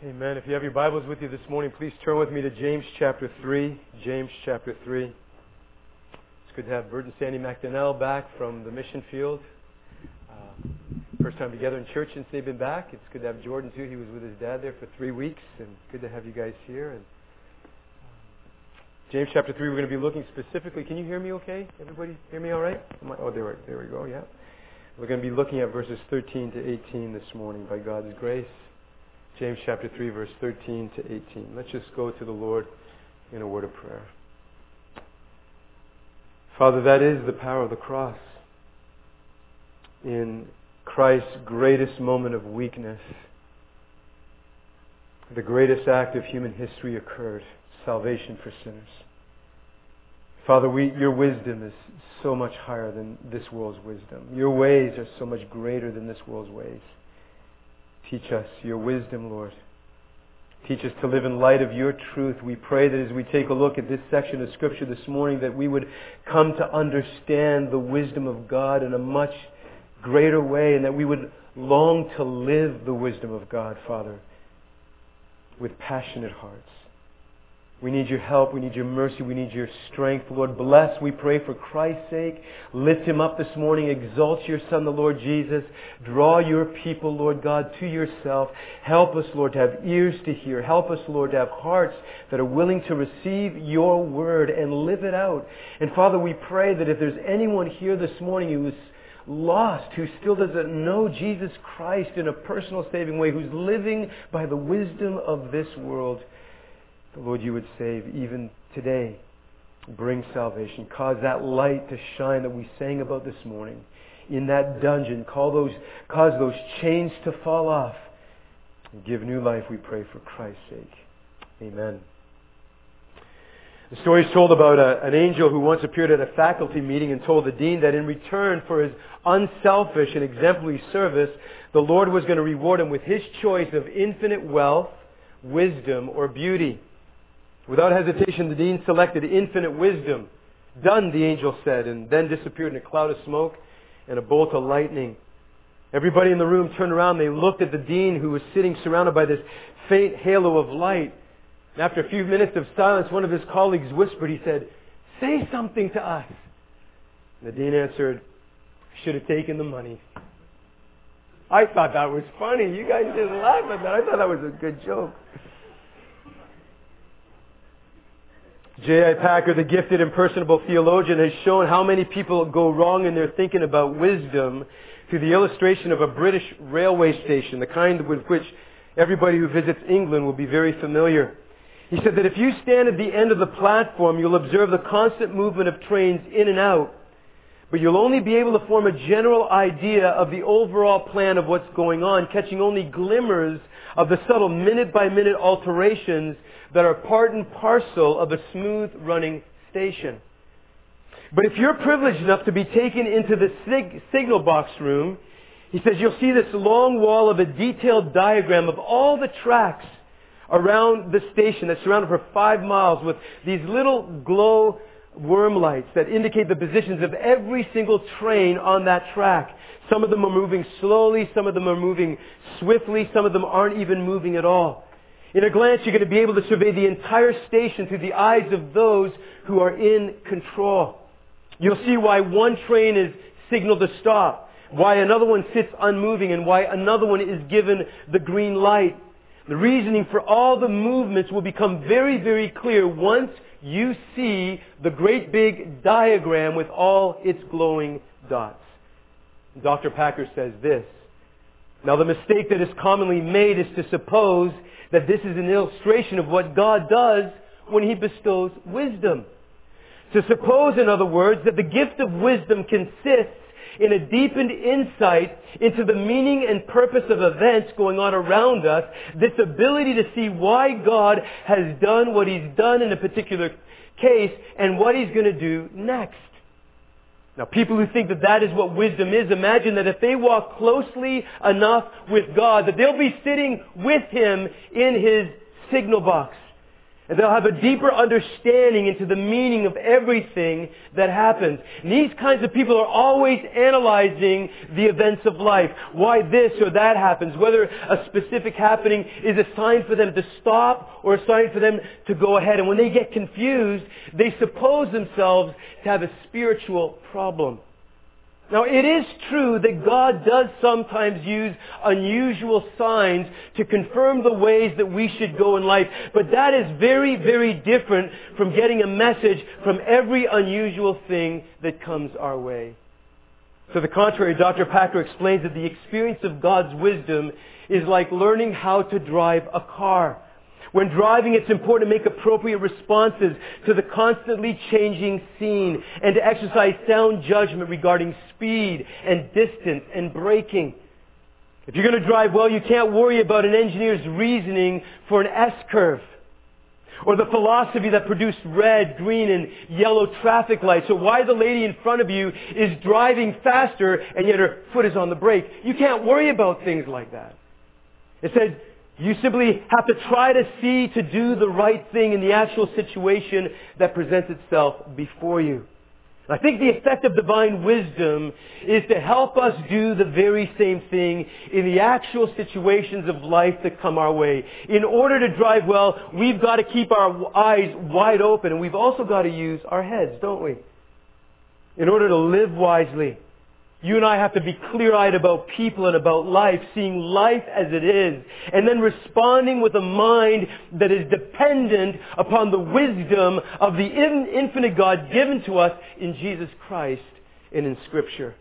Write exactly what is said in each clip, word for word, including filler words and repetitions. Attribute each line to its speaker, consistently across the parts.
Speaker 1: Amen. If you have your Bibles with you this morning, please turn with me to James chapter three. James chapter three. It's good to have Bert and Sandy McDonnell back from the mission field. Uh, first time together in church since they've been back. It's good to have Jordan too. He was with his dad there for three weeks, and good to have you guys here. And James chapter three, we're going to be looking specifically. Can you hear me okay? Everybody hear me all right? I, oh, there, there we go, yeah. We're going to be looking at verses thirteen to eighteen this morning by God's grace. James chapter three, verse thirteen to eighteen. Let's just go to the Lord in a word of prayer. Father, that is the power of the cross. In Christ's greatest moment of weakness, the greatest act of human history occurred, salvation for sinners. Father, we, your wisdom is so much higher than this world's wisdom. Your ways are so much greater than this world's ways. Teach us your wisdom, Lord. Teach us to live in light of your truth. We pray that as we take a look at this section of Scripture this morning, that we would come to understand the wisdom of God in a much greater way, and that we would long to live the wisdom of God, Father, with passionate hearts. We need your help. We need your mercy. We need your strength. Lord, bless, we pray, for Christ's sake. Lift him up this morning. Exalt your Son, the Lord Jesus. Draw your people, Lord God, to yourself. Help us, Lord, to have ears to hear. Help us, Lord, to have hearts that are willing to receive your word and live it out. And Father, we pray that if there's anyone here this morning who is lost, who still doesn't know Jesus Christ in a personal saving way, who's living by the wisdom of this world, the Lord, you would save even today. Bring salvation. Cause that light to shine that we sang about this morning in that dungeon. Call those, cause those chains to fall off. And give new life, we pray, for Christ's sake. Amen. The story is told about a, an angel who once appeared at a faculty meeting and told the dean that in return for his unselfish and exemplary service, the Lord was going to reward him with his choice of infinite wealth, wisdom, or beauty. Without hesitation, the dean selected infinite wisdom. Done, the angel said, and then disappeared in a cloud of smoke and a bolt of lightning. Everybody in the room turned around. They looked at the dean, who was sitting surrounded by this faint halo of light. And after a few minutes of silence, one of his colleagues whispered. He said, "Say something to us." And the dean answered, "I should have taken the money." I thought that was funny. You guys didn't laugh at that. I thought that was a good joke. J I Packer, the gifted and personable theologian, has shown how many people go wrong in their thinking about wisdom through the illustration of a British railway station, the kind with which everybody who visits England will be very familiar. He said that if you stand at the end of the platform, you'll observe the constant movement of trains in and out, but you'll only be able to form a general idea of the overall plan of what's going on, catching only glimmers of the subtle minute-by-minute alterations that are part and parcel of a smooth-running station. But if you're privileged enough to be taken into the sig- signal box room, he says you'll see this long wall of a detailed diagram of all the tracks around the station that's surrounded for five miles with these little glow worm lights that indicate the positions of every single train on that track. Some of them are moving slowly, some of them are moving swiftly, some of them aren't even moving at all. In a glance, you're going to be able to survey the entire station through the eyes of those who are in control. You'll see why one train is signaled to stop, why another one sits unmoving, and why another one is given the green light. The reasoning for all the movements will become very, very clear once you see the great big diagram with all its glowing dots. Doctor Packer says this: "Now the mistake that is commonly made is to suppose that this is an illustration of what God does when He bestows wisdom. To suppose, in other words, that the gift of wisdom consists in a deepened insight into the meaning and purpose of events going on around us, this ability to see why God has done what He's done in a particular case and what He's going to do next." Now, people who think that that is what wisdom is, imagine that if they walk closely enough with God, that they'll be sitting with Him in His signal box.
Speaker 2: And they'll have a deeper understanding into the meaning of everything that happens. And these kinds of people are always analyzing the events of life. Why this or that happens. Whether a specific happening is a sign for them to stop or a sign for them to go ahead. And when they get confused, they suppose themselves to have a spiritual problem. Now, it is true that God does sometimes use unusual signs to confirm the ways that we should go in life. But that is very, very different from getting a message from every unusual thing that comes our way. To the contrary, Doctor Packer explains that the experience of God's wisdom is like learning how to drive a car. When driving, it's important to make appropriate responses to the constantly changing scene and to exercise sound judgment regarding speed and distance and braking. If you're going to drive well, you can't worry about an engineer's reasoning for an S-curve or the philosophy that produced red, green, and yellow traffic lights, or why the lady in front of you is driving faster and yet her foot is on the brake. You can't worry about things like that. It says, you simply have to try to see to do the right thing in the actual situation that presents itself before you. I think the effect of divine wisdom is to help us do the very same thing in the actual situations of life that come our way. In order to drive well, we've got to keep our eyes wide open, and we've also got to use our heads, don't we? In order to live wisely. You and I have to be clear-eyed about people and about life, seeing life as it is, and then responding with a mind that is dependent upon the wisdom of the infinite God given to us in Jesus Christ and in Scripture.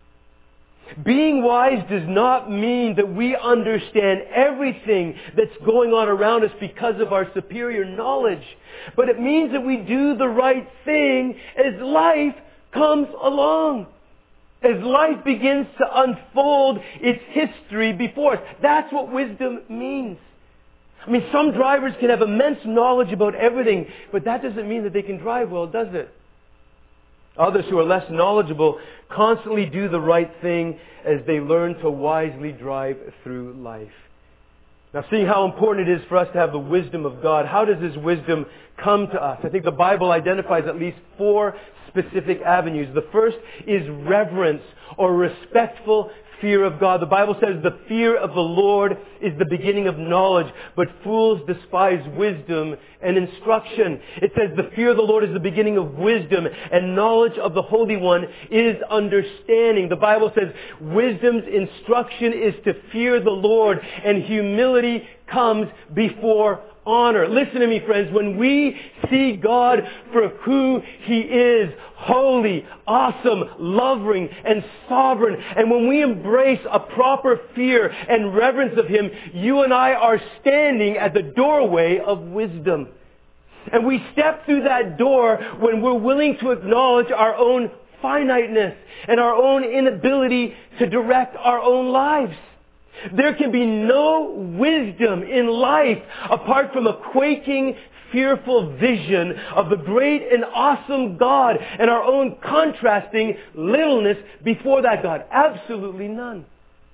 Speaker 2: Being wise does not mean that we understand everything that's going on around us because of our superior knowledge, but it means that we do the right thing as life comes along. As life begins to unfold its history before us. That's what wisdom means. I mean, some drivers can have immense knowledge about everything, but that doesn't mean that they can drive well, does it? Others who are less knowledgeable constantly do the right thing as they learn to wisely drive through life. Now, seeing how important it is for us to have the wisdom of God, how does this wisdom come to us? I think the Bible identifies at least four specific avenues. The first is reverence or respectful fear of God. The Bible says the fear of the Lord is the beginning of knowledge, but fools despise wisdom and instruction. It says the fear of the Lord is the beginning of wisdom, and knowledge of the Holy One is understanding. The Bible says wisdom's instruction is to fear the Lord, and humility comes before honor. Listen to me, friends. When we see God for who He is, holy, awesome, loving, and sovereign, and when we embrace a proper fear and reverence of Him, you and I are standing at the doorway of wisdom. And we step through that door when we're willing to acknowledge our own finiteness and our own inability to direct our own lives. There can be no wisdom in life apart from a quaking, fearful vision of the great and awesome God and our own contrasting littleness before that God. Absolutely none.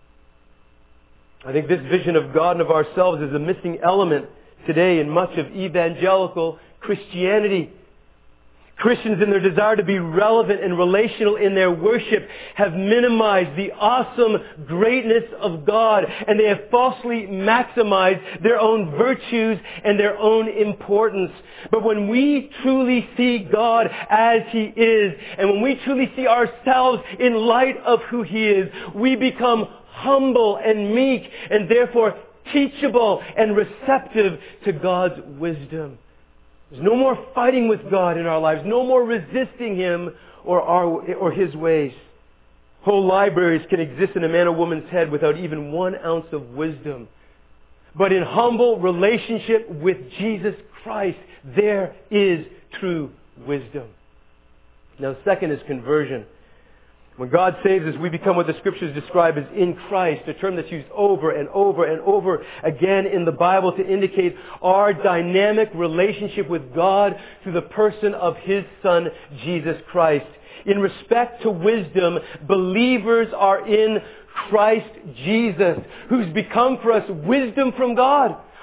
Speaker 2: I think this vision of God and of ourselves is a missing element today in much of evangelical Christianity. Christians, in their desire to be relevant and relational in their worship, have minimized the awesome greatness of God, and they have falsely maximized their own virtues and their own importance. But when we truly see God as He is, and when we truly see ourselves in light of who He is, we become humble and meek, and therefore teachable and receptive to God's wisdom. There's no more fighting with God in our lives. No more resisting Him or our, or His ways. Whole libraries can exist in a man or woman's head without even one ounce of wisdom. But in humble relationship with Jesus Christ, there is true wisdom. Now, the second is conversion. When God saves us, we become what the Scriptures describe as in Christ, a term that's used over and over and over again in the Bible to indicate our dynamic relationship with God through the person of His Son, Jesus Christ. In respect to wisdom, believers are in Christ Jesus, who's become for us wisdom from God.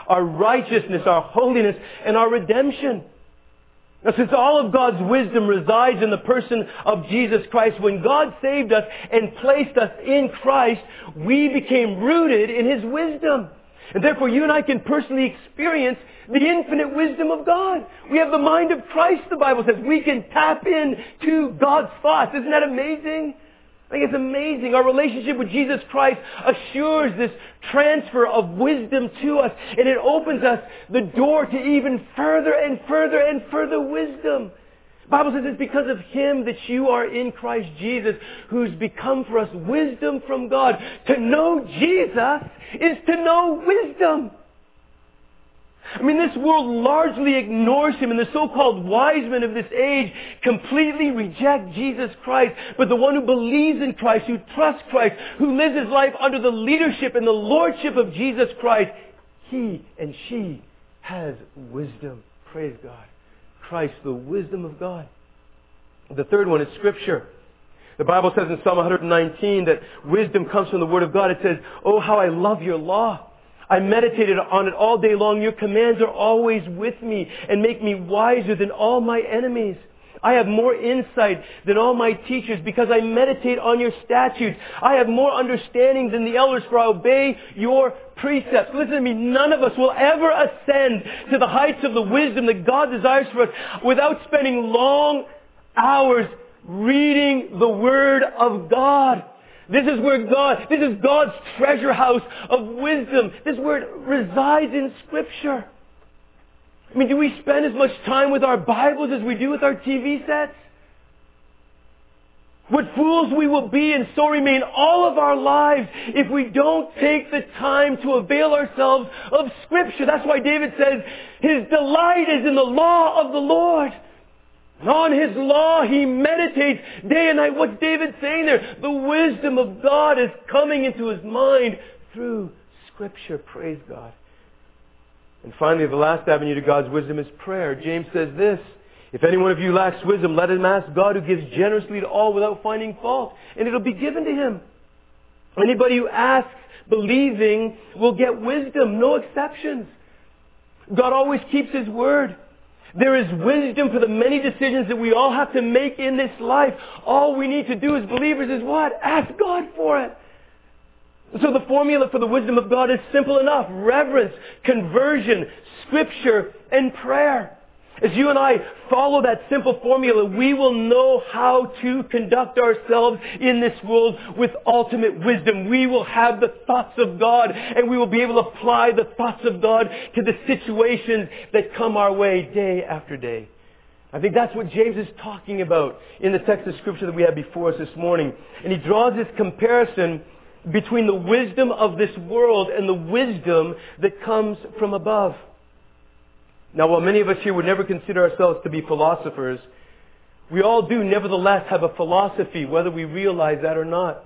Speaker 2: our righteousness, our holiness, and our redemption. Now, since all of God's wisdom resides in the person of Jesus Christ, when God saved us and placed us in Christ, we became rooted in His wisdom. And therefore, you and I can personally experience the infinite wisdom of God. We have the mind of Christ, the Bible says. We can tap into God's thoughts. Isn't that amazing? I think it's amazing. Our relationship with Jesus Christ assures this transfer of wisdom to us. And it opens us the door to even further and further and further wisdom. The Bible says it's because of Him that you are in Christ Jesus, who's become for us wisdom from God. To know Jesus is to know wisdom. I mean, this world largely ignores Him, and the so-called wise men of this age completely reject Jesus Christ. But the one who believes in Christ, who trusts Christ, who lives his life under the leadership and the lordship of Jesus Christ, he and she has wisdom. Praise God. Christ, the wisdom of God. The third one is Scripture. The Bible says in Psalm one nineteen that wisdom comes from the Word of God. It says, "Oh, how I love your law. I meditated on it all day long. Your commands are always with me and make me wiser than all my enemies. I have more insight than all my teachers because I meditate on your statutes. I have more understanding than the elders, for I obey your precepts." Listen to me, none of us will ever ascend to the heights of the wisdom that God desires for us without spending long hours reading the Word of God. This is where God, this is God's treasure house of wisdom. This Word resides in Scripture. I mean, do we spend as much time with our Bibles as we do with our T V sets? What fools we will be, and so remain all of our lives, if we don't take the time to avail ourselves of Scripture. That's why David says, his delight is in the law of the Lord. And on His law He meditates day and night. What's David saying there? The wisdom of God is coming into his mind through Scripture. Praise God. And finally, the last avenue to God's wisdom is prayer. James says this, "If any one of you lacks wisdom, let him ask God, who gives generously to all without finding fault, and it'll be given to him." Anybody who asks, believing, will get wisdom. No exceptions. God always keeps His word. There is wisdom for the many decisions that we all have to make in this life. All we need to do as believers is what? Ask God for it. So the formula for the wisdom of God is simple enough. Reverence, conversion, Scripture, and prayer. As you and I follow that simple formula, we will know how to conduct ourselves in this world with ultimate wisdom. We will have the thoughts of God, and we will be able to apply the thoughts of God to the situations that come our way day after day. I think that's what James is talking about in the text of Scripture that we have before us this morning. And he draws this comparison between the wisdom of this world and the wisdom that comes from above. Now, while many of us here would never consider ourselves to be philosophers, we all do nevertheless have a philosophy, whether we realize that or not.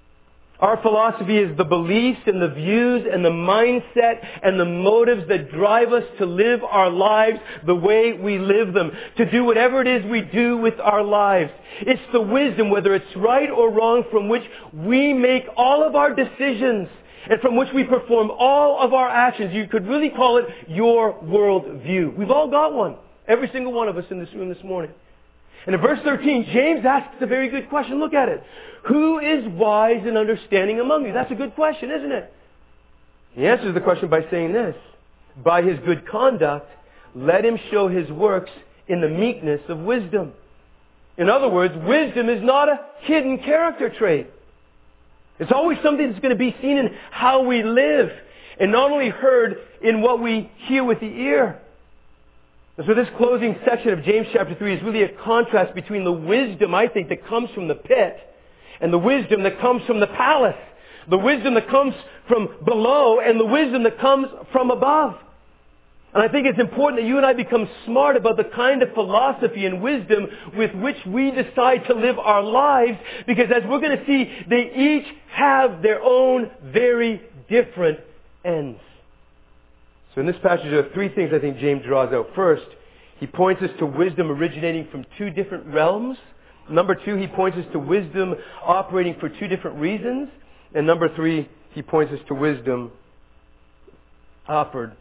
Speaker 2: Our philosophy is the beliefs and the views and the mindset and the motives that drive us to live our lives the way we live them, to do whatever it is we do with our lives. It's the wisdom, whether it's right or wrong, from which we make all of our decisions and from which we perform all of our actions. You could really call it your world view. We've all got one. Every single one of us in this room this morning. And in verse thirteen, James asks a very good question. Look at it. Who is wise and understanding among you? That's a good question, isn't it? He answers the question by saying this: by his good conduct, let him show his works in the meekness of wisdom. In other words, wisdom is not a hidden character trait. It's always something that's going to be seen in how we live, and not only heard in what we hear with the ear. And so this closing section of James chapter three is really a contrast between the wisdom, I think, that comes from the pit and the wisdom that comes from the palace. The wisdom that comes from below and the wisdom that comes from above. And I think it's important that you and I become smart about the kind of philosophy and wisdom with which we decide to live our lives, because as we're going to see, they each have their own very different ends. So in this passage, there are three things I think James draws out. First, he points us to wisdom originating from two different realms. Number two, he points us to wisdom operating for two different reasons. And number three, he points us to wisdom offered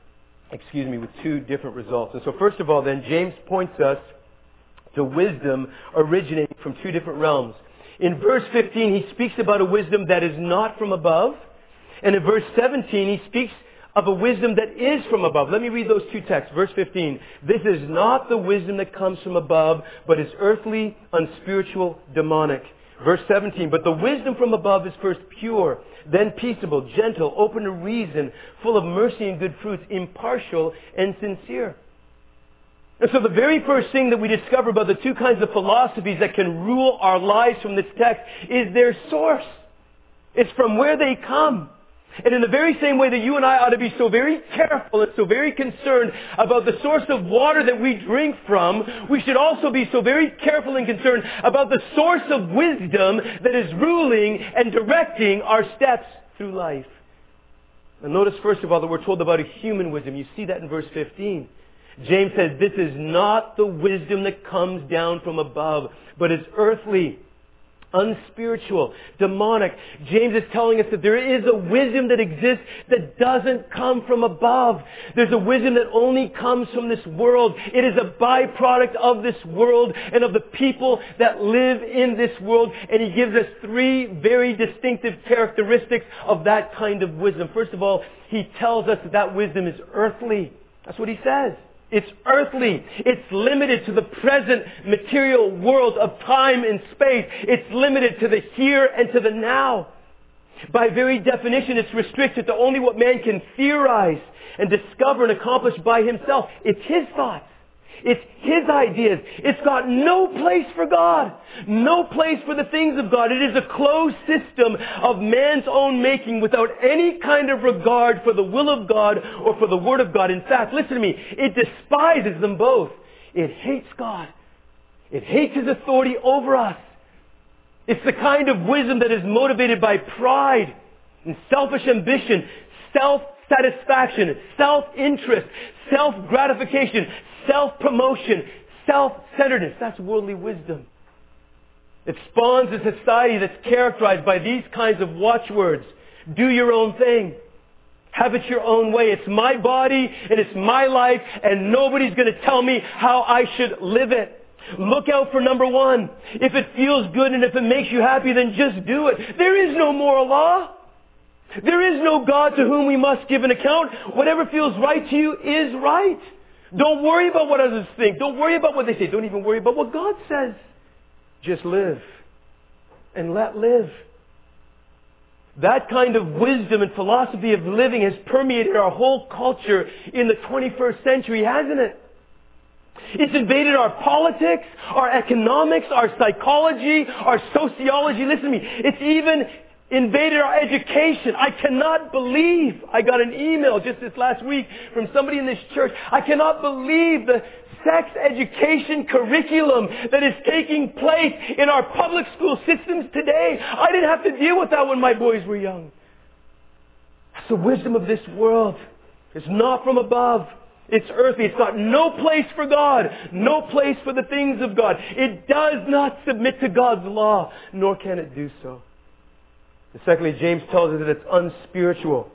Speaker 2: excuse me, with two different results. And so first of all then, James points us to wisdom originating from two different realms. In verse fifteen, he speaks about a wisdom that is not from above. And in verse seventeen, he speaks of a wisdom that is from above. Let me read those two texts. Verse fifteen, this is not the wisdom that comes from above, but is earthly, unspiritual, demonic. Verse seventeen, but the wisdom from above is first pure, then peaceable, gentle, open to reason, full of mercy and good fruits, impartial and sincere. And so the very first thing that we discover about the two kinds of philosophies that can rule our lives from this text is their source. It's from where they come. And in the very same way that you and I ought to be so very careful and so very concerned about the source of water that we drink from, we should also be so very careful and concerned about the source of wisdom that is ruling and directing our steps through life. Now notice first of all that we're told about a human wisdom. You see that in verse fifteen. James says this is not the wisdom that comes down from above, but is earthly, unspiritual, demonic. James is telling us that there is a wisdom that exists that doesn't come from above. There's a wisdom that only comes from this world. It is a byproduct of this world and of the people that live in this world. And he gives us three very distinctive characteristics of that kind of wisdom. First of all, he tells us that that wisdom is earthly. That's what he says. It's earthly. It's limited to the present material world of time and space. It's limited to the here and to the now. By very definition, it's restricted to only what man can theorize and discover and accomplish by himself. It's his thoughts. It's his ideas. It's got no place for God. No place for the things of God. It is a closed system of man's own making without any kind of regard for the will of God or for the Word of God. In fact, listen to me, it despises them both. It hates God. It hates His authority over us. It's the kind of wisdom that is motivated by pride and selfish ambition, self-satisfaction, self-interest, self-gratification, self-promotion, self-centeredness. That's worldly wisdom. It spawns a society that's characterized by these kinds of watchwords. Do your own thing. Have it your own way. It's my body and it's my life and nobody's going to tell me how I should live it. Look out for number one. If it feels good and if it makes you happy, then just do it. There is no moral law. There is no God to whom we must give an account. Whatever feels right to you is right. Don't worry about what others think. Don't worry about what they say. Don't even worry about what God says. Just live and let live. That kind of wisdom and philosophy of living has permeated our whole culture in the twenty-first century, hasn't it? It's invaded our politics, our economics, our psychology, our sociology. Listen to me. It's even invaded our education. I cannot believe, I got an email just this last week from somebody in this church. I cannot believe the sex education curriculum that is taking place in our public school systems today. I didn't have to deal with that when my boys were young. That's the wisdom of this world. It's not from above. It's earthly. It's got no place for God. No place for the things of God. It does not submit to God's law, nor can it do so. And secondly, James tells us that it's unspiritual.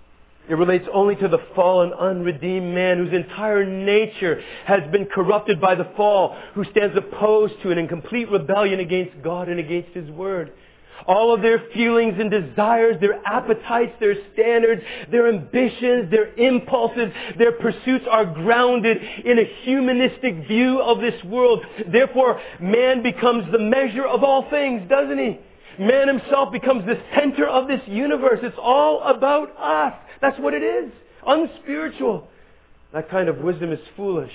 Speaker 2: It relates only to the fallen, unredeemed man whose entire nature has been corrupted by the fall, who stands opposed to it in complete rebellion against God and against His Word. All of their feelings and desires, their appetites, their standards, their ambitions, their impulses, their pursuits are grounded in a humanistic view of this world. Therefore, man becomes the measure of all things, doesn't he? Man himself becomes the center of this universe. It's all about us. That's what it is. Unspiritual. That kind of wisdom is foolish.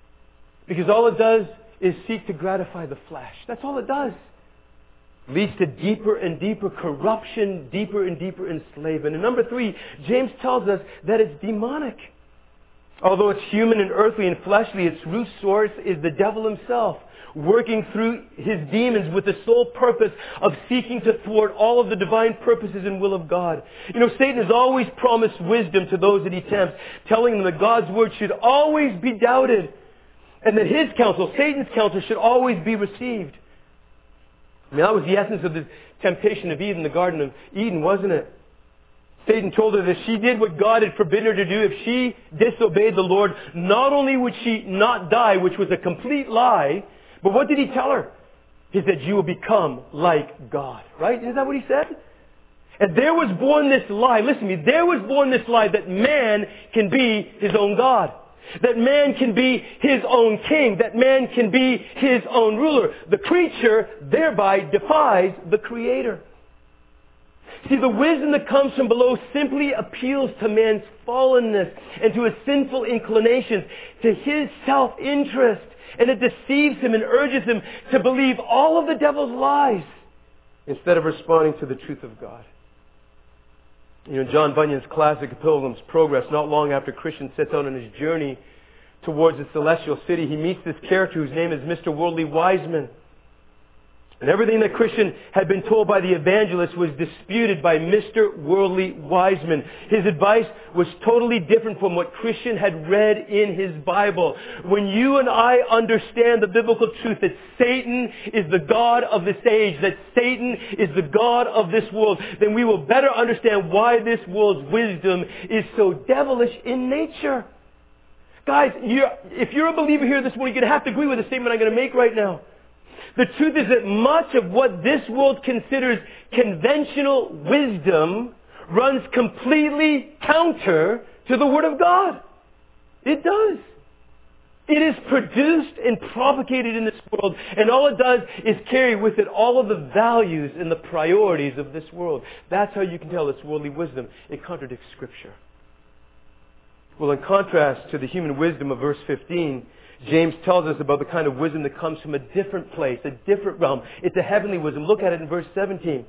Speaker 2: Because all it does is seek to gratify the flesh. That's all it does. Leads to deeper and deeper corruption, deeper and deeper enslavement. And number three, James tells us that it's demonic. Although it's human and earthly and fleshly, its root source is the devil himself, working through his demons with the sole purpose of seeking to thwart all of the divine purposes and will of God. You know, Satan has always promised wisdom to those that he tempts, telling them that God's word should always be doubted and that his counsel, Satan's counsel, should always be received. I mean, that was the essence of the temptation of Eve in the Garden of Eden, wasn't it? Satan told her that she did what God had forbidden her to do. If she disobeyed the Lord, not only would she not die, which was a complete lie, but what did he tell her? He said, you will become like God. Right? Isn't that what he said? And there was born this lie. Listen to me. There was born this lie that man can be his own God. That man can be his own king. That man can be his own ruler. The creature thereby defies the Creator. See, the wisdom that comes from below simply appeals to man's fallenness and to his sinful inclinations, to his self-interest. And it deceives him and urges him to believe all of the devil's lies instead of responding to the truth of God. You know, John Bunyan's classic Pilgrim's Progress, not long after Christian sets out on his journey towards the celestial city, he meets this character whose name is Mister Worldly Wiseman. And everything that Christian had been told by the evangelist was disputed by Mister Worldly Wiseman. His advice was totally different from what Christian had read in his Bible. When you and I understand the biblical truth that Satan is the God of this age, that Satan is the God of this world, then we will better understand why this world's wisdom is so devilish in nature. Guys, you're, if you're a believer here this morning, you're going to have to agree with the statement I'm going to make right now. The truth is that much of what this world considers conventional wisdom runs completely counter to the Word of God. It does. It is produced and propagated in this world, and all it does is carry with it all of the values and the priorities of this world. That's how you can tell it's worldly wisdom. It contradicts Scripture. Well, in contrast to the human wisdom of verse fifteen, James tells us about the kind of wisdom that comes from a different place, a different realm. It's a heavenly wisdom. Look at it in verse seventeen.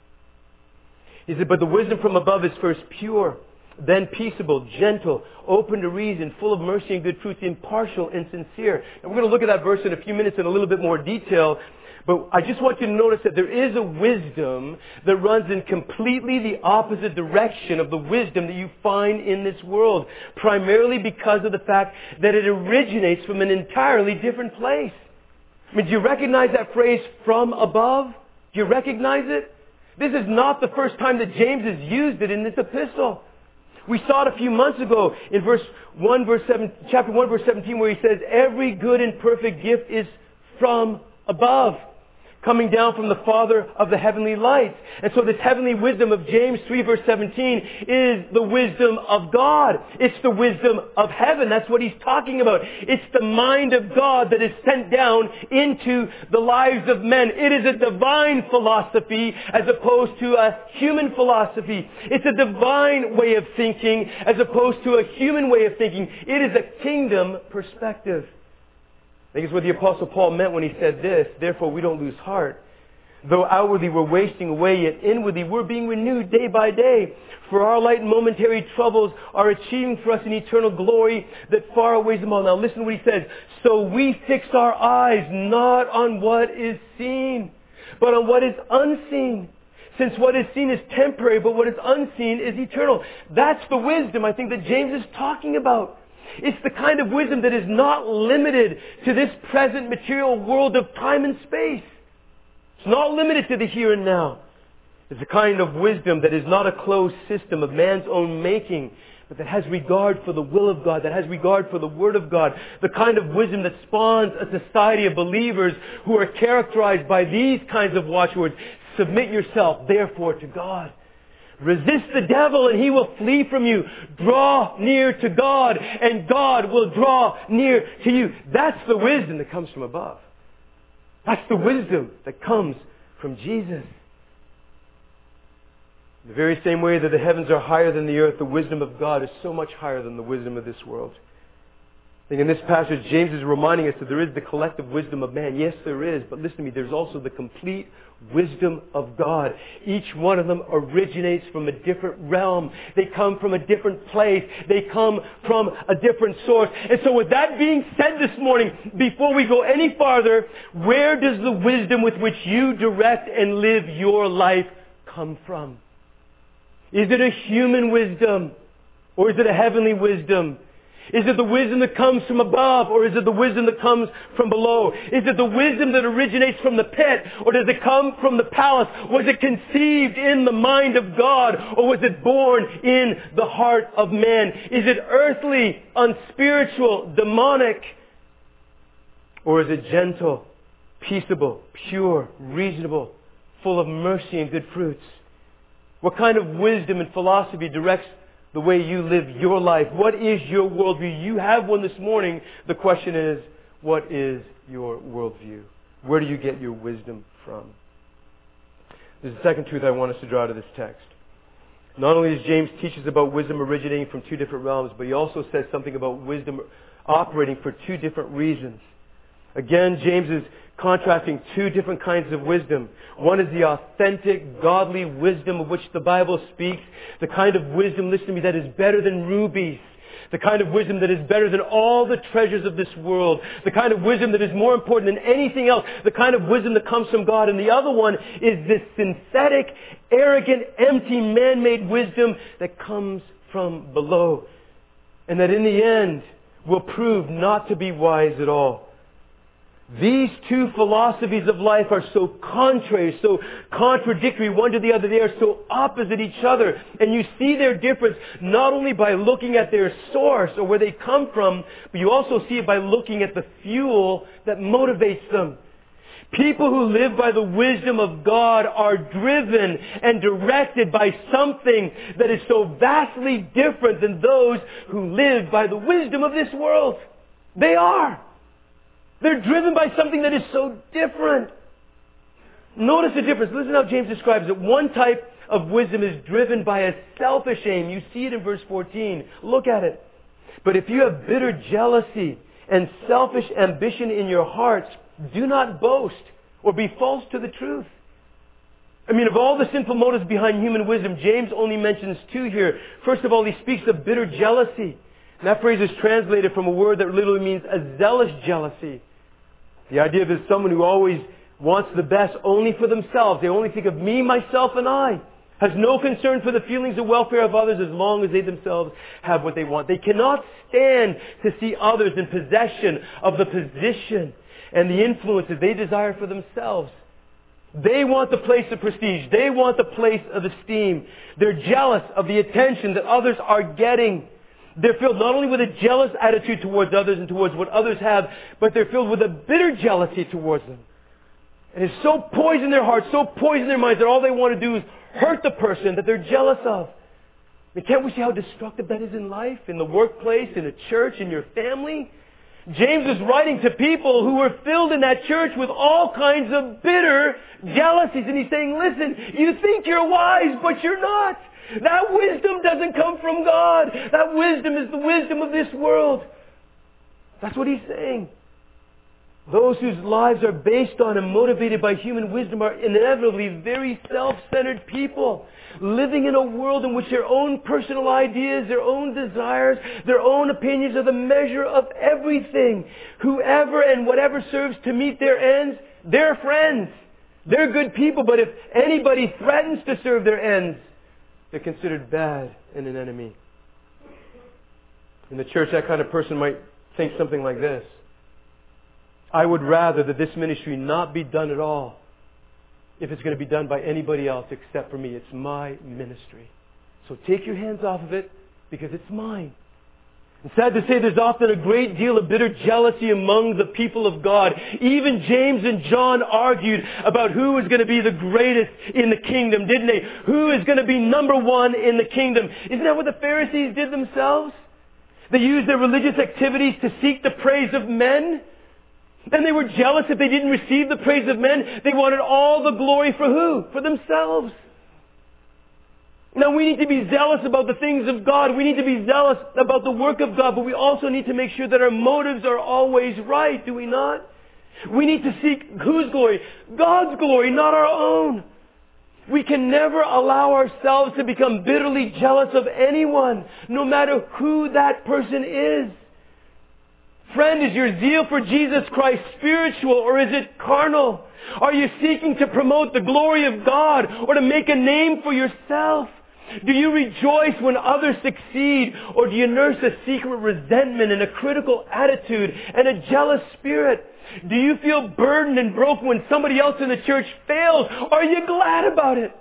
Speaker 2: He said, but the wisdom from above is first pure, then peaceable, gentle, open to reason, full of mercy and good fruits, impartial and sincere. And we're going to look at that verse in a few minutes in a little bit more detail. But I just want you to notice that there is a wisdom that runs in completely the opposite direction of the wisdom that you find in this world. Primarily because of the fact that it originates from an entirely different place. I mean, do you recognize that phrase, from above? Do you recognize it? This is not the first time that James has used it in this epistle. We saw it a few months ago in verse one, verse seven, chapter one, verse seventeen, where he says, every good and perfect gift is from above, coming down from the Father of the heavenly lights. And so this heavenly wisdom of James three verse seventeen is the wisdom of God. It's the wisdom of heaven. That's what he's talking about. It's the mind of God that is sent down into the lives of men. It is a divine philosophy as opposed to a human philosophy. It's a divine way of thinking as opposed to a human way of thinking. It is a kingdom perspective. I think it's what the Apostle Paul meant when he said this, therefore we don't lose heart. Though outwardly we're wasting away, yet inwardly we're being renewed day by day. For our light and momentary troubles are achieving for us an eternal glory that far outweighs them all. Now listen to what he says. So we fix our eyes not on what is seen, but on what is unseen. Since what is seen is temporary, but what is unseen is eternal. That's the wisdom I think that James is talking about. It's the kind of wisdom that is not limited to this present material world of time and space. It's not limited to the here and now. It's a kind of wisdom that is not a closed system of man's own making, but that has regard for the will of God, that has regard for the Word of God. The kind of wisdom that spawns a society of believers who are characterized by these kinds of watchwords. Submit yourself, therefore, to God. Resist the devil and he will flee from you. Draw near to God and God will draw near to you. That's the wisdom that comes from above. That's the wisdom that comes from Jesus. In the very same way that the heavens are higher than the earth, the wisdom of God is so much higher than the wisdom of this world. I think in this passage, James is reminding us that there is the collective wisdom of man. Yes, there is. But listen to me, there's also the complete wisdom of God. Each one of them originates from a different realm. They come from a different place. They come from a different source. And so with that being said this morning, before we go any farther, where does the wisdom with which you direct and live your life come from? Is it a human wisdom? Or is it a heavenly wisdom? Is it the wisdom that comes from above, or is it the wisdom that comes from below? Is it the wisdom that originates from the pit, or does it come from the palace? Was it conceived in the mind of God, or was it born in the heart of man? Is it earthly, unspiritual, demonic, or is it gentle, peaceable, pure, reasonable, full of mercy and good fruits? What kind of wisdom and philosophy directs the way you live your life? What is your worldview? You have one this morning. The question is, what is your worldview? Where do you get your wisdom from? There's a second truth I want us to draw to this text. Not only does James teach us about wisdom originating from two different realms, but he also says something about wisdom operating for two different reasons. Again, James is contrasting two different kinds of wisdom. One is the authentic, godly wisdom of which the Bible speaks. The kind of wisdom, listen to me, that is better than rubies. The kind of wisdom that is better than all the treasures of this world. The kind of wisdom that is more important than anything else. The kind of wisdom that comes from God. And the other one is this synthetic, arrogant, empty, man-made wisdom that comes from below. And that in the end will prove not to be wise at all. These two philosophies of life are so contrary, so contradictory one to the other. They are so opposite each other. And you see their difference not only by looking at their source or where they come from, but you also see it by looking at the fuel that motivates them. People who live by the wisdom of God are driven and directed by something that is so vastly different than those who live by the wisdom of this world. They are. They're driven by something that is so different. Notice the difference. Listen how James describes it. One type of wisdom is driven by a selfish aim. You see it in verse fourteen. Look at it. But if you have bitter jealousy and selfish ambition in your hearts, do not boast or be false to the truth. I mean, of all the sinful motives behind human wisdom, James only mentions two here. First of all, he speaks of bitter jealousy. And that phrase is translated from a word that literally means a zealous jealousy. The idea of it is someone who always wants the best only for themselves. They only think of me, myself, and I. Has no concern for the feelings and welfare of others as long as they themselves have what they want. They cannot stand to see others in possession of the position and the influences they desire for themselves. They want the place of prestige. They want the place of esteem. They're jealous of the attention that others are getting. They're filled not only with a jealous attitude towards others and towards what others have, but they're filled with a bitter jealousy towards them. And it's so poisoned their hearts, so poisoned their minds that all they want to do is hurt the person that they're jealous of. I mean, can't we see how destructive that is in life, in the workplace, in a church, in your family? James is writing to people who were filled in that church with all kinds of bitter jealousies. And he's saying, listen, you think you're wise, but you're not. That wisdom doesn't come from God. That wisdom is the wisdom of this world. That's what he's saying. Those whose lives are based on and motivated by human wisdom are inevitably very self-centered people, living in a world in which their own personal ideas, their own desires, their own opinions are the measure of everything. Whoever and whatever serves to meet their ends, they're friends. They're good people, but if anybody threatens to serve their ends, they're considered bad and an enemy. In the church, that kind of person might think something like this. I would rather that this ministry not be done at all if it's going to be done by anybody else except for me. It's my ministry. So take your hands off of it because it's mine. And sad to say, there's often a great deal of bitter jealousy among the people of God. Even James and John argued about who was going to be the greatest in the kingdom, didn't they? Who is going to be number one in the kingdom? Isn't that what the Pharisees did themselves? They used their religious activities to seek the praise of men. And they were jealous if they didn't receive the praise of men. They wanted all the glory for who? For themselves. Now we need to be zealous about the things of God. We need to be zealous about the work of God. But we also need to make sure that our motives are always right, do we not? We need to seek whose glory? God's glory, not our own. We can never allow ourselves to become bitterly jealous of anyone, no matter who that person is. Friend, is your zeal for Jesus Christ spiritual or is it carnal? Are you seeking to promote the glory of God or to make a name for yourself? Do you rejoice when others succeed? Or do you nurse a secret resentment and a critical attitude and a jealous spirit? Do you feel burdened and broken when somebody else in the church fails? Or are you glad about it?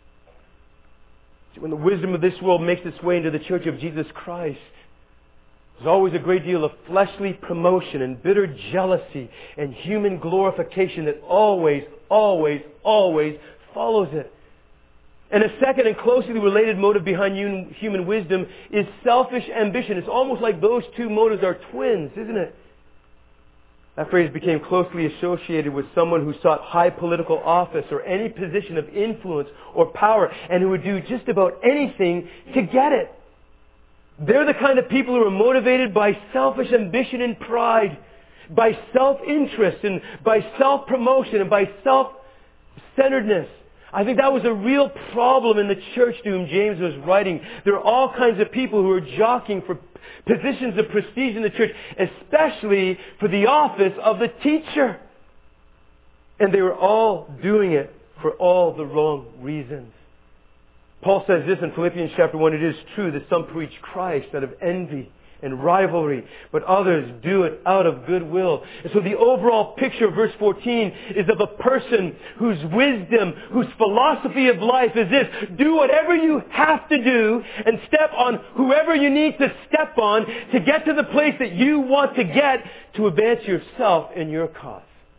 Speaker 2: When the wisdom of this world makes its way into the church of Jesus Christ, there's always a great deal of fleshly promotion and bitter jealousy and human glorification that always, always, always follows it. And a second and closely related motive behind human wisdom is selfish ambition. It's almost like those two motives are twins, isn't it? That phrase became closely associated with someone who sought high political office or any position of influence or power and who would do just about anything to get it. They're the kind of people who are motivated by selfish ambition and pride, by self-interest and by self-promotion and by self-centeredness. I think that was a real problem in the church to whom James was writing. There are all kinds of people who are jockeying for positions of prestige in the church, especially for the office of the teacher. And they were all doing it for all the wrong reasons. Paul says this in Philippians chapter one, it is true that some preach Christ out of envy and rivalry, but others do it out of goodwill. And so the overall picture of verse fourteen is of a person whose wisdom, whose philosophy of life is this: do whatever you have to do and step on whoever you need to step on to get to the place that you want to get to advance yourself and your cause.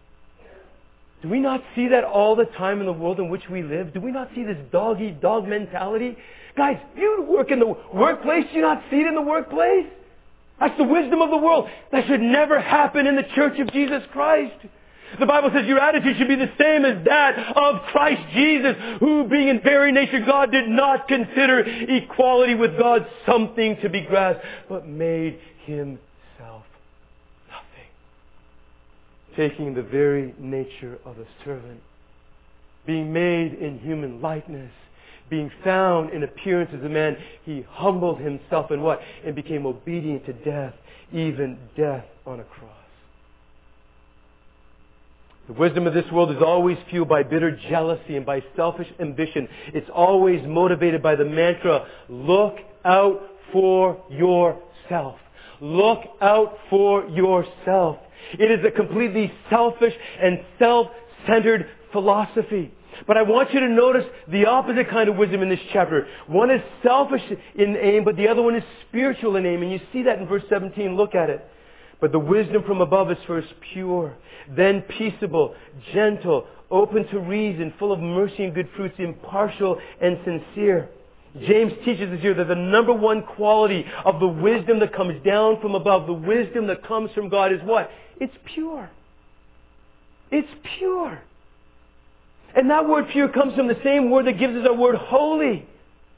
Speaker 2: Do we not see that all the time in the world in which we live? Do we not see this dog-eat-dog mentality? Guys, you work in the workplace, do you not see it in the workplace? That's the wisdom of the world. That should never happen in the church of Jesus Christ. The Bible says your attitude should be the same as that of Christ Jesus, who being in very nature God did not consider equality with God something to be grasped, but made himself nothing, taking the very nature of a servant, being made in human likeness, being found in appearance as a man, he humbled himself and what? And became obedient to death, even death on a cross. The wisdom of this world is always fueled by bitter jealousy and by selfish ambition. It's always motivated by the mantra, look out for yourself. Look out for yourself. It is a completely selfish and self-centered philosophy. But I want you to notice the opposite kind of wisdom in this chapter. One is selfish in aim, but the other one is spiritual in aim. And you see that in verse seventeen. Look at it. But the wisdom from above is first pure, then peaceable, gentle, open to reason, full of mercy and good fruits, impartial and sincere. James teaches us here that the number one quality of the wisdom that comes down from above, the wisdom that comes from God, is what? It's pure. It's pure. And that word pure comes from the same word that gives us our word holy.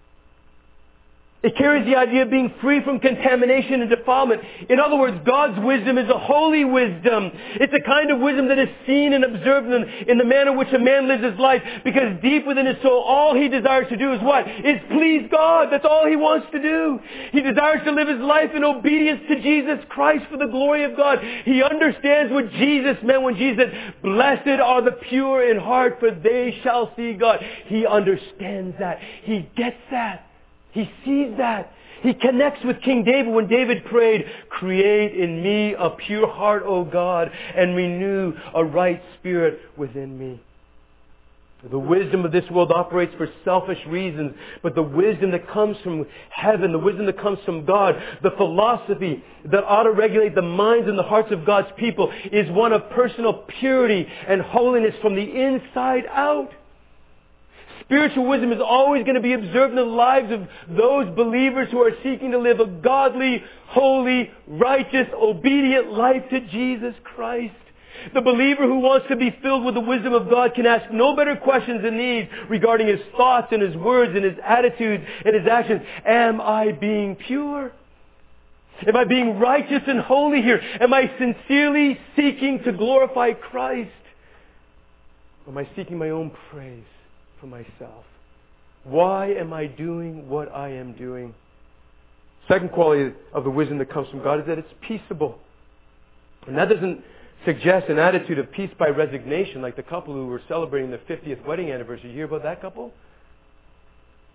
Speaker 2: It carries the idea of being free from contamination and defilement. In other words, God's wisdom is a holy wisdom. It's a kind of wisdom that is seen and observed in, in the manner in which a man lives his life. Because deep within his soul, all he desires to do is what? Is please God. That's all he wants to do. He desires to live his life in obedience to Jesus Christ for the glory of God. He understands what Jesus meant when Jesus said, blessed are the pure in heart, for they shall see God. He understands that. He gets that. He sees that. He connects with King David when David prayed, create in me a pure heart, O God, and renew a right spirit within me. The wisdom of this world operates for selfish reasons, but the wisdom that comes from heaven, the wisdom that comes from God, the philosophy that ought to regulate the minds and the hearts of God's people is one of personal purity and holiness from the inside out. Spiritual wisdom is always going to be observed in the lives of those believers who are seeking to live a godly, holy, righteous, obedient life to Jesus Christ. The believer who wants to be filled with the wisdom of God can ask no better questions than these regarding his thoughts and his words and his attitudes and his actions. Am I being pure? Am I being righteous and holy here? Am I sincerely seeking to glorify Christ? Or am I seeking my own praise for myself? Why am I doing what I am doing? Second quality of the wisdom that comes from God is that it's peaceable. And that doesn't suggest an attitude of peace by resignation like the couple who were celebrating their fiftieth wedding anniversary. You hear about that couple?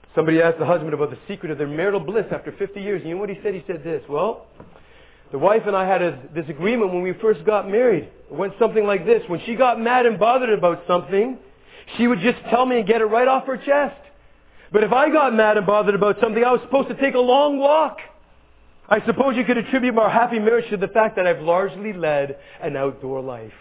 Speaker 2: Somebody asked the husband about the secret of their marital bliss after fifty years. You know what he said? He said this, well, the wife and I had a disagreement when we first got married. It went something like this. When she got mad and bothered about something, she would just tell me and get it right off her chest. But if I got mad and bothered about something, I was supposed to take a long walk. I suppose you could attribute our happy marriage to the fact that I've largely led an outdoor life.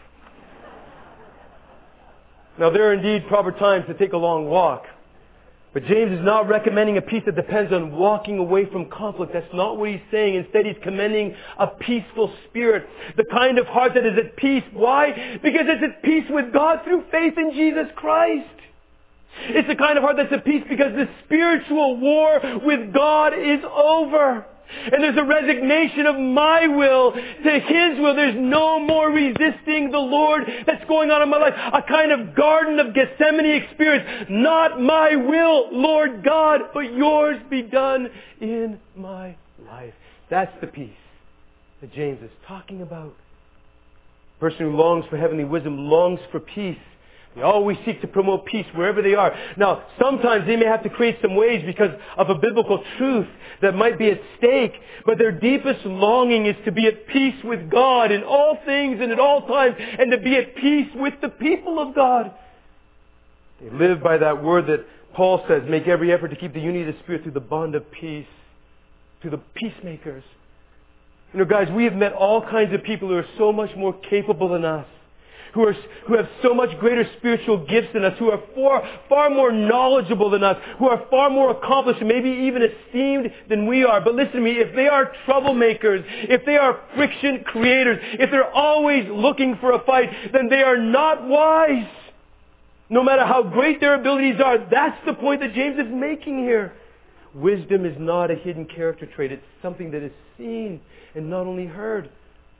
Speaker 2: Now, there are indeed proper times to take a long walk. But James is not recommending a peace that depends on walking away from conflict. That's not what he's saying. Instead, he's commending a peaceful spirit. The kind of heart that is at peace. Why? Because it's at peace with God through faith in Jesus Christ. It's the kind of heart that's at peace because the spiritual war with God is over. And there's a resignation of my will to His will. There's no more resisting the Lord that's going on in my life. A kind of Garden of Gethsemane experience. Not my will, Lord God, but yours be done in my life. That's the peace that James is talking about. A person who longs for heavenly wisdom longs for peace. They always seek to promote peace wherever they are. Now, sometimes they may have to create some waves because of a biblical truth that might be at stake, but their deepest longing is to be at peace with God in all things and at all times, and to be at peace with the people of God. They live by that word that Paul says, make every effort to keep the unity of the Spirit through the bond of peace, to the peacemakers. You know, guys, we have met all kinds of people who are so much more capable than us. Who, are, who have so much greater spiritual gifts than us, who are far, far more knowledgeable than us, who are far more accomplished, and maybe even esteemed than we are. But listen to me, if they are troublemakers, if they are friction creators, if they're always looking for a fight, then they are not wise. No matter how great their abilities are, that's the point that James is making here. Wisdom is not a hidden character trait. It's something that is seen and not only heard.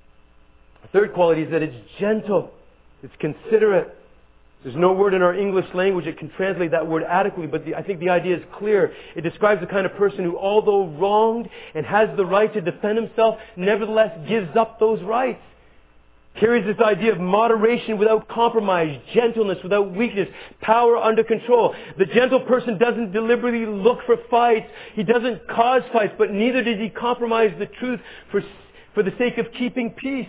Speaker 2: The third quality is that it's gentle. It's considerate. There's no word in our English language that can translate that word adequately, but the, I think the idea is clear. It describes the kind of person who, although wronged and has the right to defend himself, nevertheless gives up those rights. Carries this idea of moderation without compromise, gentleness without weakness, power under control. The gentle person doesn't deliberately look for fights. He doesn't cause fights, but neither does he compromise the truth for, for the sake of keeping peace.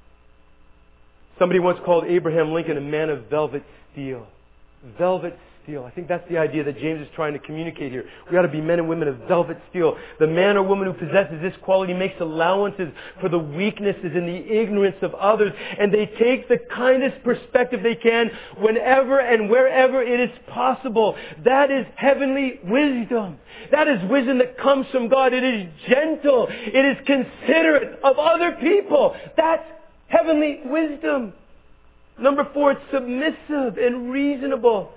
Speaker 2: Somebody once called Abraham Lincoln a man of velvet steel. Velvet steel. I think that's the idea that James is trying to communicate here. We ought to be men and women of velvet steel. The man or woman who possesses this quality makes allowances for the weaknesses and the ignorance of others, and they take the kindest perspective they can whenever and wherever it is possible. That is heavenly wisdom. That is wisdom that comes from God. It is gentle. It is considerate of other people. That's heavenly wisdom. Number four, it's submissive and reasonable.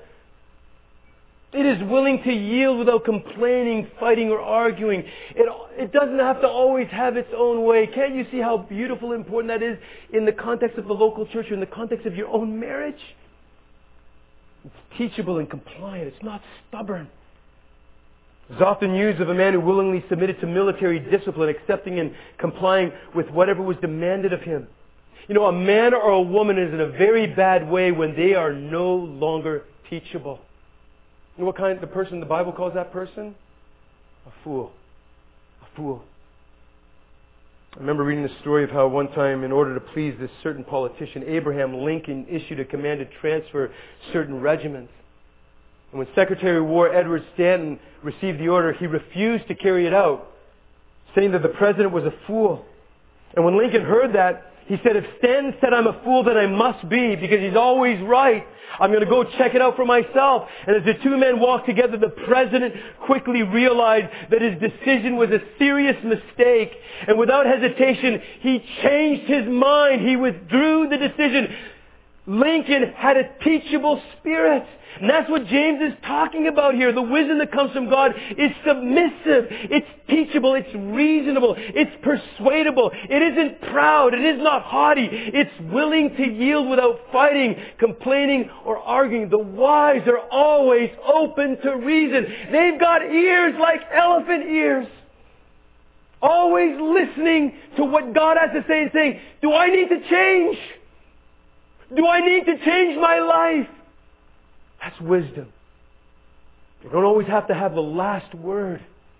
Speaker 2: It is willing to yield without complaining, fighting, or arguing. It, it doesn't have to always have its own way. Can't you see how beautiful and important that is in the context of the local church or in the context of your own marriage? It's teachable and compliant. It's not stubborn. It's often used of a man who willingly submitted to military discipline, accepting and complying with whatever was demanded of him. You know, a man or a woman is in a very bad way when they are no longer teachable. You know what kind of the person the Bible calls that person? A fool. A fool. I remember reading the story of how one time, in order to please this certain politician, Abraham Lincoln issued a command to transfer certain regiments. And when Secretary of War Edward Stanton received the order, he refused to carry it out, saying that the president was a fool. And when Lincoln heard that, he said, if Stanton said I'm a fool, then I must be, because he's always right. I'm going to go check it out for myself. And as the two men walked together, the president quickly realized that his decision was a serious mistake. And without hesitation, he changed his mind. He withdrew the decision. Lincoln had a teachable spirit. And that's what James is talking about here. The wisdom that comes from God is submissive. It's teachable. It's reasonable. It's persuadable. It isn't proud. It is not haughty. It's willing to yield without fighting, complaining, or arguing. The wise are always open to reason. They've got ears like elephant ears. Always listening to what God has to say and saying, do I need to change? Do I need to change my life? That's wisdom. You don't always have to have the last word.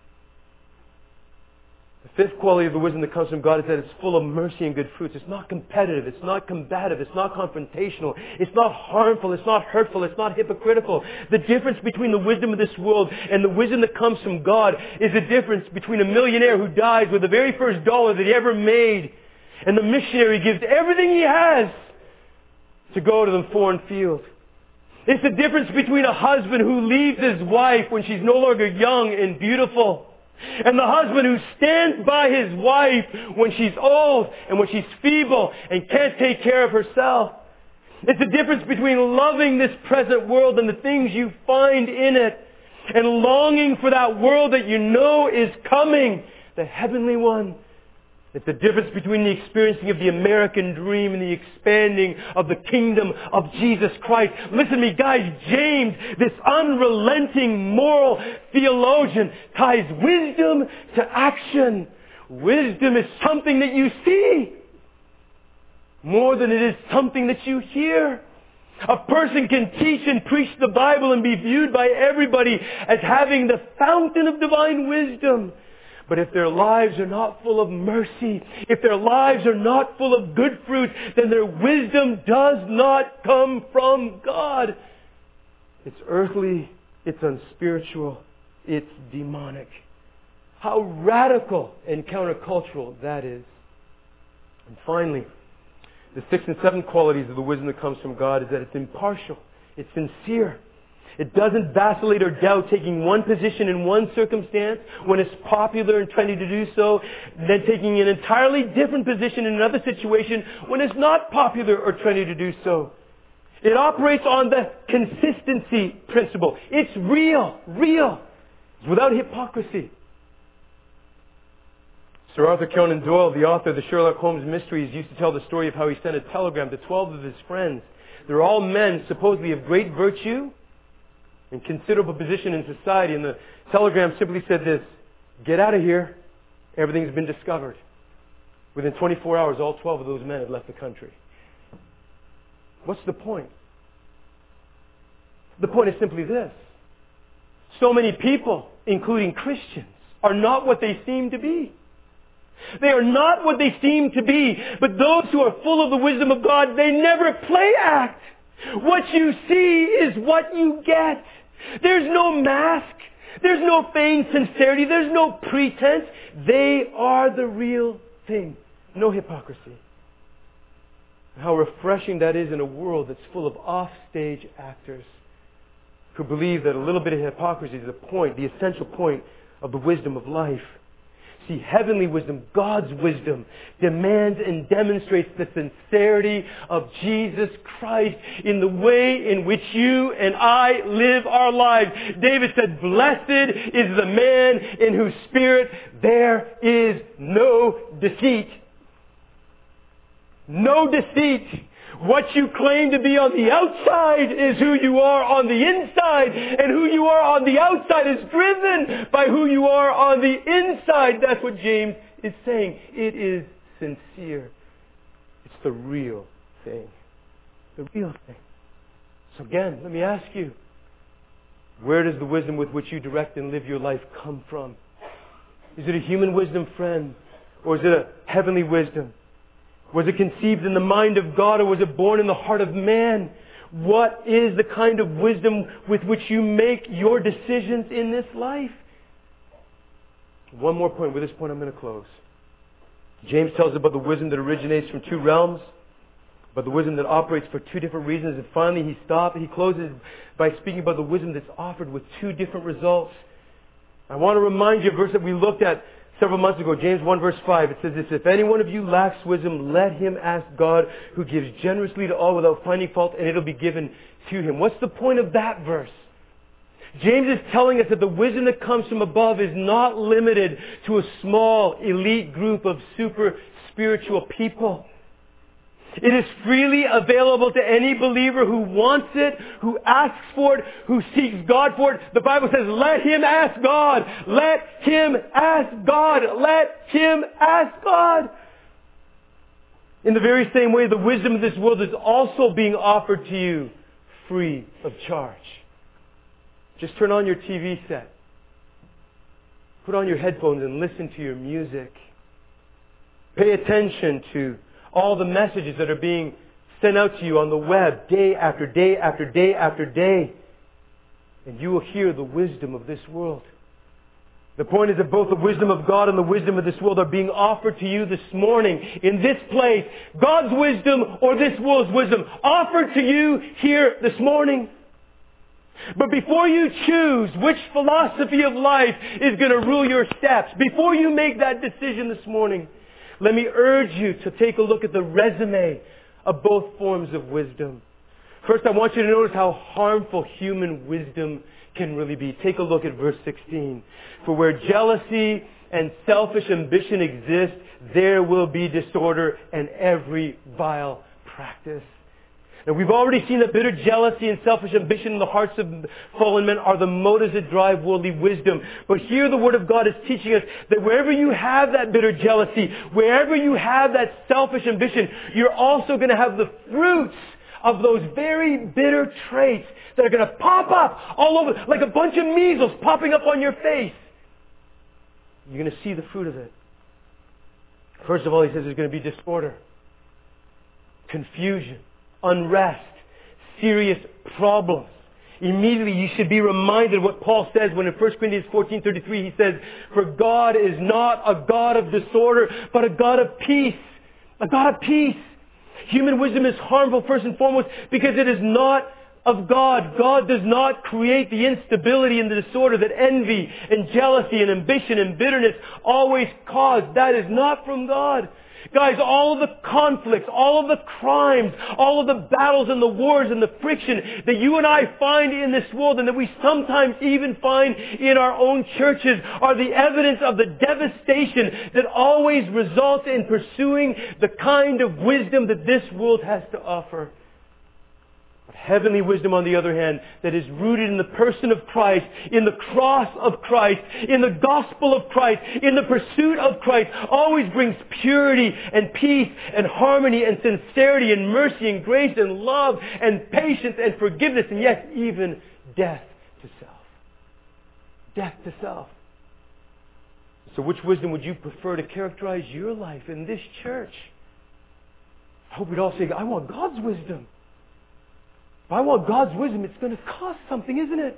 Speaker 2: The fifth quality of the wisdom that comes from God is that it's full of mercy and good fruits. It's not competitive. It's not combative. It's not confrontational. It's not harmful. It's not hurtful. It's not hypocritical. The difference between the wisdom of this world and the wisdom that comes from God is the difference between a millionaire who dies with the very first dollar that he ever made and the missionary gives everything he has to go to the foreign field. It's the difference between a husband who leaves his wife when she's no longer young and beautiful, and the husband who stands by his wife when she's old and when she's feeble and can't take care of herself. It's the difference between loving this present world and the things you find in it and longing for that world that you know is coming, the heavenly one. It's the difference between the experiencing of the American dream and the expanding of the kingdom of Jesus Christ. Listen to me, guys. James, this unrelenting moral theologian, ties wisdom to action. Wisdom is something that you see more than it is something that you hear. A person can teach and preach the Bible and be viewed by everybody as having the fountain of divine wisdom. But if their lives are not full of mercy, if their lives are not full of good fruit, then their wisdom does not come from God. It's earthly, it's unspiritual, it's demonic. How radical and countercultural that is. And finally, the sixth and seventh qualities of the wisdom that comes from God is that it's impartial, it's sincere. It doesn't vacillate or doubt taking one position in one circumstance when it's popular and trendy to do so, then taking an entirely different position in another situation when it's not popular or trendy to do so. It operates on the consistency principle. It's real, real, without hypocrisy. Sir Arthur Conan Doyle, the author of the Sherlock Holmes mysteries, used to tell the story of how he sent a telegram to twelve of his friends. They're all men supposedly of great virtue and considerable position in society, and the telegram simply said this: get out of here, everything's been discovered. Within twenty-four hours, all twelve of those men had left the country. What's the point? The point is simply this: so many people, including Christians, are not what they seem to be. They are not what they seem to be, but those who are full of the wisdom of God, they never play act. What you see is what you get. There's no mask. There's no feigned sincerity. There's no pretense. They are the real thing. No hypocrisy. How refreshing that is in a world that's full of offstage actors who believe that a little bit of hypocrisy is the point, the essential point of the wisdom of life. See, heavenly wisdom, God's wisdom, demands and demonstrates the sincerity of Jesus Christ in the way in which you and I live our lives. David said, blessed is the man in whose spirit there is no deceit. No deceit. What you claim to be on the outside is who you are on the inside. And who you are on the outside is driven by who you are on the inside. That's what James is saying. It is sincere. It's the real thing. The real thing. So again, let me ask you, where does the wisdom with which you direct and live your life come from? Is it a human wisdom, friend? Or is it a heavenly wisdom? Was it conceived in the mind of God, or was it born in the heart of man? What is the kind of wisdom with which you make your decisions in this life? One more point. With this point, I'm going to close. James tells us about the wisdom that originates from two realms, but the wisdom that operates for two different reasons. And finally, he stops. He closes by speaking about the wisdom that's offered with two different results. I want to remind you of a verse that we looked at several months ago, James one verse five. It says this: if any one of you lacks wisdom, let him ask God, who gives generously to all without finding fault, and it'll be given to him. What's the point of that verse? James is telling us that the wisdom that comes from above is not limited to a small elite group of super spiritual people. It is freely available to any believer who wants it, who asks for it, who seeks God for it. The Bible says, let him ask God. Let him ask God. Let him ask God. In the very same way, the wisdom of this world is also being offered to you free of charge. Just turn on your T V set. Put on your headphones and listen to your music. Pay attention to all the messages that are being sent out to you on the web day after day after day after day. And you will hear the wisdom of this world. The point is that both the wisdom of God and the wisdom of this world are being offered to you this morning in this place. God's wisdom or this world's wisdom offered to you here this morning. But before you choose which philosophy of life is going to rule your steps, before you make that decision this morning, let me urge you to take a look at the resume of both forms of wisdom. First, I want you to notice how harmful human wisdom can really be. Take a look at verse sixteen. For where jealousy and selfish ambition exist, there will be disorder and every vile practice. Now, we've already seen that bitter jealousy and selfish ambition in the hearts of fallen men are the motives that drive worldly wisdom. But here the Word of God is teaching us that wherever you have that bitter jealousy, wherever you have that selfish ambition, you're also going to have the fruits of those very bitter traits that are going to pop up all over, like a bunch of measles popping up on your face. You're going to see the fruit of it. First of all, he says there's going to be disorder, confusion, unrest, serious problems. Immediately you should be reminded what Paul says when in First Corinthians fourteen thirty-three he says, for God is not a God of disorder, but a God of peace. A God of peace. Human wisdom is harmful first and foremost because it is not of God. God does not create the instability and the disorder that envy and jealousy and ambition and bitterness always cause. That is not from God. Guys, all of the conflicts, all of the crimes, all of the battles and the wars and the friction that you and I find in this world and that we sometimes even find in our own churches are the evidence of the devastation that always results in pursuing the kind of wisdom that this world has to offer. But heavenly wisdom, on the other hand, that is rooted in the person of Christ, in the cross of Christ, in the gospel of Christ, in the pursuit of Christ, always brings purity and peace and harmony and sincerity and mercy and grace and love and patience and forgiveness and yes, even death to self. Death to self. So which wisdom would you prefer to characterize your life in this church? I hope we'd all say, I want God's wisdom. If I want God's wisdom, it's going to cost something, isn't it?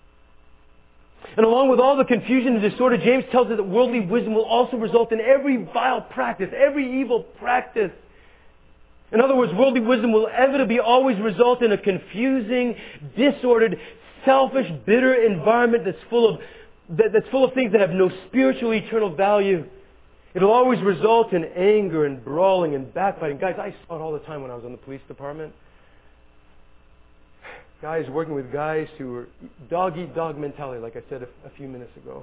Speaker 2: And along with all the confusion and disorder, James tells us that worldly wisdom will also result in every vile practice, every evil practice. In other words, worldly wisdom will inevitably always result in a confusing, disordered, selfish, bitter environment that's full of that, that's full of things that have no spiritual, eternal value. It'll always result in anger and brawling and backbiting. Guys, I saw it all the time when I was in the police department. Guys working with guys who were dog-eat-dog mentality, like I said a, a few minutes ago.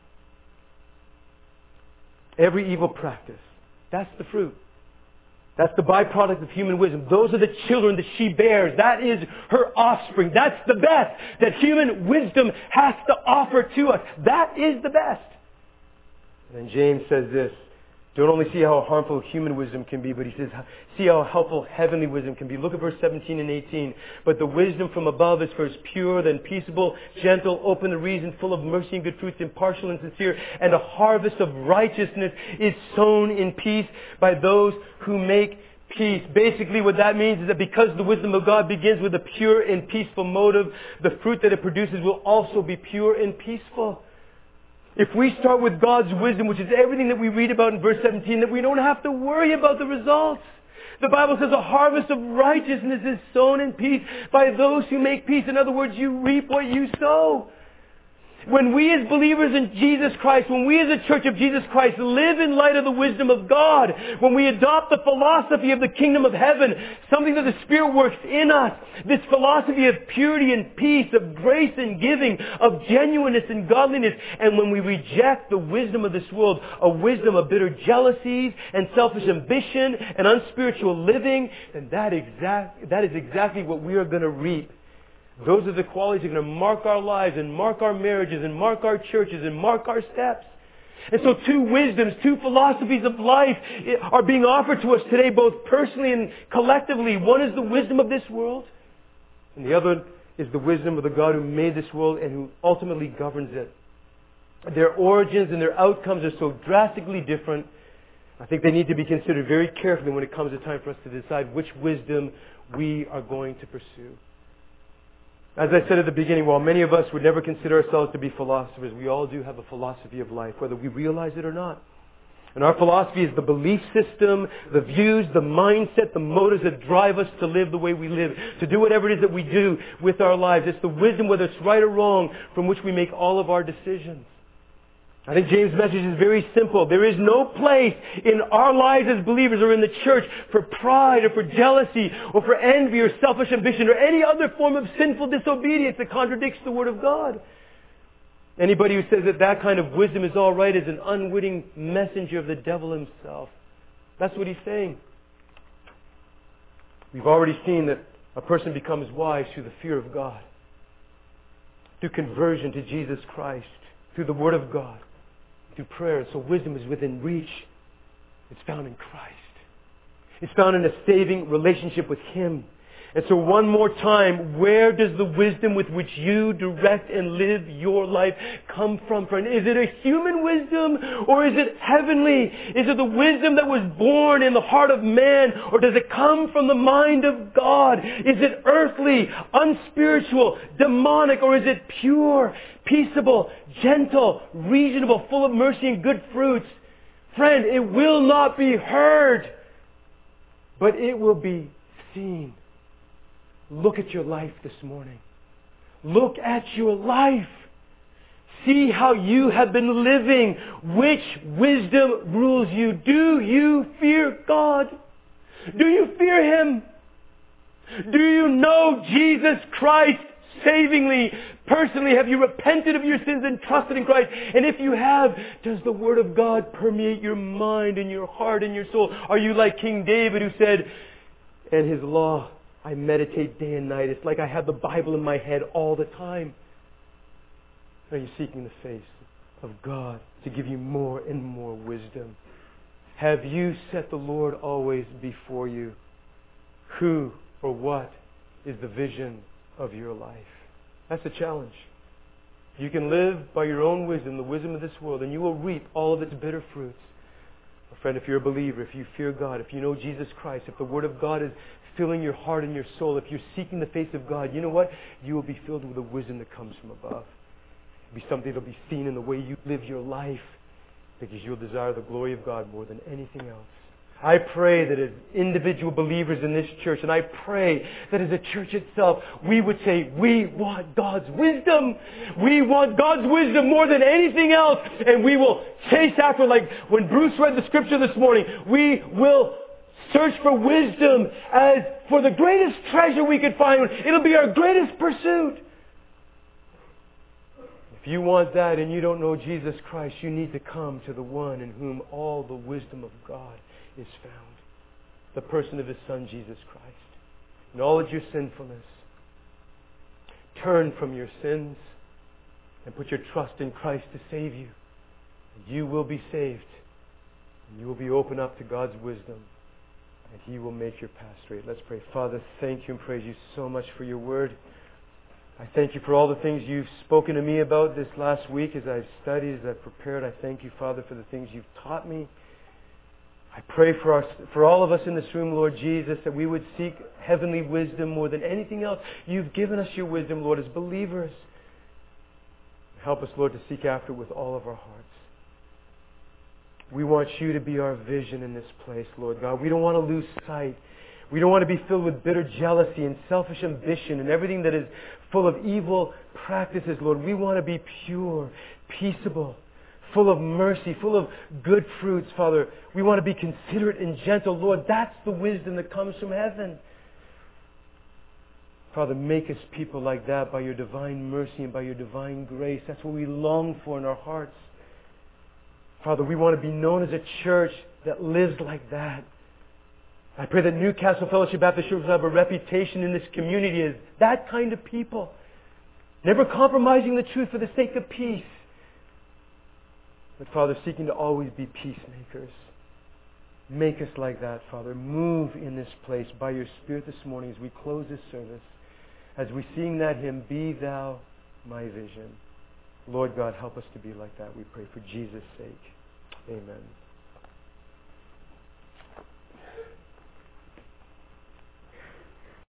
Speaker 2: Every evil practice, that's the fruit. That's the byproduct of human wisdom. Those are the children that she bears. That is her offspring. That's the best that human wisdom has to offer to us. That is the best. And then James says this. Don't only see how harmful human wisdom can be, but he says, see how helpful heavenly wisdom can be. Look at verse seventeen and eighteen. But the wisdom from above is first pure, then peaceable, gentle, open to reason, full of mercy and good fruits, impartial and sincere. And a harvest of righteousness is sown in peace by those who make peace. Basically what that means is that because the wisdom of God begins with a pure and peaceful motive, the fruit that it produces will also be pure and peaceful. If we start with God's wisdom, which is everything that we read about in verse seventeen, that we don't have to worry about the results. The Bible says a harvest of righteousness is sown in peace by those who make peace. In other words, you reap what you sow. When we as believers in Jesus Christ, when we as a church of Jesus Christ live in light of the wisdom of God, when we adopt the philosophy of the kingdom of heaven, something that the Spirit works in us, this philosophy of purity and peace, of grace and giving, of genuineness and godliness, and when we reject the wisdom of this world, a wisdom of bitter jealousies and selfish ambition and unspiritual living, then that, exact, that is exactly what we are going to reap. Those are the qualities that are going to mark our lives and mark our marriages and mark our churches and mark our steps. And so two wisdoms, two philosophies of life are being offered to us today, both personally and collectively. One is the wisdom of this world, and the other is the wisdom of the God who made this world and who ultimately governs it. Their origins and their outcomes are so drastically different. I think they need to be considered very carefully when it comes to time for us to decide which wisdom we are going to pursue. As I said at the beginning, while many of us would never consider ourselves to be philosophers, we all do have a philosophy of life, whether we realize it or not. And our philosophy is the belief system, the views, the mindset, the motives that drive us to live the way we live, to do whatever it is that we do with our lives. It's the wisdom, whether it's right or wrong, from which we make all of our decisions. I think James' message is very simple. There is no place in our lives as believers or in the church for pride or for jealousy or for envy or selfish ambition or any other form of sinful disobedience that contradicts the Word of God. Anybody who says that that kind of wisdom is all right is an unwitting messenger of the devil himself. That's what he's saying. We've already seen that a person becomes wise through the fear of God, through conversion to Jesus Christ, through the Word of God, through prayer. So wisdom is within reach. It's found in Christ. It's found in a saving relationship with Him. And so one more time, where does the wisdom with which you direct and live your life come from, friend? Is it a human wisdom or is it heavenly? Is it the wisdom that was born in the heart of man, or does it come from the mind of God? Is it earthly, unspiritual, demonic, or is it pure, peaceable, gentle, reasonable, full of mercy and good fruits? Friend, it will not be heard, but it will be seen. Look at your life this morning. Look at your life. See how you have been living. Which wisdom rules you? Do you fear God? Do you fear Him? Do you know Jesus Christ savingly, personally? Have you repented of your sins and trusted in Christ? And if you have, does the Word of God permeate your mind and your heart and your soul? Are you like King David, who said, and His law I meditate day and night. It's like I have the Bible in my head all the time. Are you seeking the face of God to give you more and more wisdom? Have you set the Lord always before you? Who or what is the vision of your life? That's the challenge. You can live by your own wisdom, the wisdom of this world, and you will reap all of its bitter fruits. Friend, if you're a believer, if you fear God, if you know Jesus Christ, if the Word of God is filling your heart and your soul, if you're seeking the face of God, you know what? You will be filled with the wisdom that comes from above. It'll be something that will be seen in the way you live your life, because you'll desire the glory of God more than anything else. I pray that as individual believers in this church, and I pray that as a church itself, we would say, we want God's wisdom. We want God's wisdom more than anything else. And we will chase after, like when Bruce read the scripture this morning, we will search for wisdom as for the greatest treasure we could find. It'll be our greatest pursuit. If you want that and you don't know Jesus Christ, you need to come to the one in whom all the wisdom of God is found. The person of His Son, Jesus Christ. Acknowledge your sinfulness. Turn from your sins and put your trust in Christ to save you. You will be saved. And you will be opened up to God's wisdom. And He will make your path straight. Let's pray. Father, thank You and praise You so much for Your Word. I thank You for all the things You've spoken to me about this last week as I've studied, as I've prepared. I thank You, Father, for the things You've taught me. I pray for our, for all of us in this room, Lord Jesus, that we would seek heavenly wisdom more than anything else. You've given us Your wisdom, Lord, as believers. Help us, Lord, to seek after it with all of our hearts. We want You to be our vision in this place, Lord God. We don't want to lose sight. We don't want to be filled with bitter jealousy and selfish ambition and everything that is full of evil practices, Lord. We want to be pure, peaceable, full of mercy, full of good fruits, Father. We want to be considerate and gentle. Lord, that's the wisdom that comes from heaven. Father, make us people like that by Your divine mercy and by Your divine grace. That's what we long for in our hearts. Father, we want to be known as a church that lives like that. I pray that Newcastle Fellowship Baptist Church will have a reputation in this community as that kind of people. Never compromising the truth for the sake of peace. But Father, seeking to always be peacemakers. Make us like that, Father. Move in this place by Your Spirit this morning as we close this service.
Speaker 1: as we sing that hymn, Be Thou My Vision. Lord God, help us to be like that, we pray, for Jesus' sake. Amen.